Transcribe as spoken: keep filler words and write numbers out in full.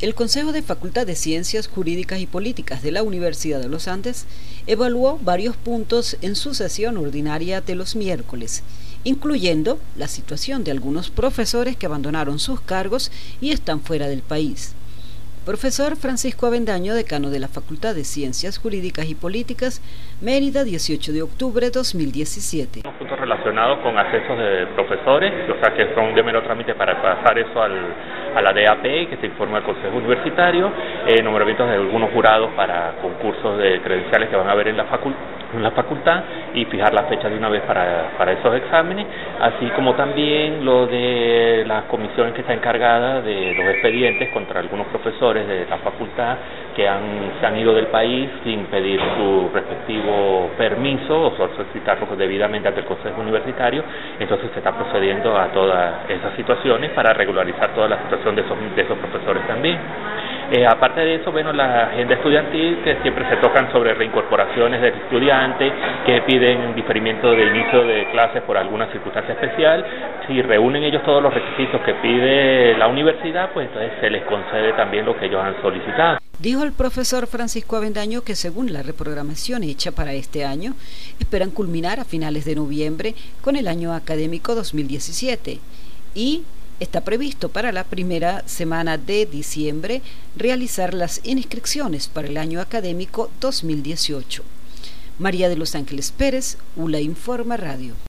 El Consejo de Facultad de Ciencias Jurídicas y Políticas de la Universidad de los Andes evaluó varios puntos en su sesión ordinaria de los miércoles, incluyendo la situación de algunos profesores que abandonaron sus cargos y están fuera del país. Profesor Francisco Avendaño, decano de la Facultad de Ciencias Jurídicas y Políticas, Mérida, dieciocho de octubre de dos mil diecisiete. Unos puntos relacionados con accesos de profesores, o sea que son de mero trámite para pasar eso al, a la D A P, que se informa al Consejo Universitario, eh, nombramientos de algunos jurados para concursos de credenciales que van a haber en la facultad. en la facultad y fijar la fecha de una vez para, para esos exámenes, así como también lo de la comisión que está encargada de los expedientes contra algunos profesores de la facultad que han, se han ido del país sin pedir su respectivo permiso o solicitarlo debidamente ante el Consejo Universitario. Entonces se está procediendo a todas esas situaciones para regularizar toda la situación de esos, de esos profesores también. Eh, aparte de eso, bueno, la agenda estudiantil, que siempre se tocan sobre reincorporaciones del estudiante, que piden diferimiento de inicio de clases por alguna circunstancia especial. Si reúnen ellos todos los requisitos que pide la universidad, pues entonces se les concede también lo que ellos han solicitado. Dijo el profesor Francisco Avendaño que según la reprogramación hecha para este año, esperan culminar a finales de noviembre con el año académico dos mil diecisiete y está previsto para la primera semana de diciembre realizar las inscripciones para el año académico dos mil dieciocho. María de los Ángeles Pérez, ULA Informa Radio.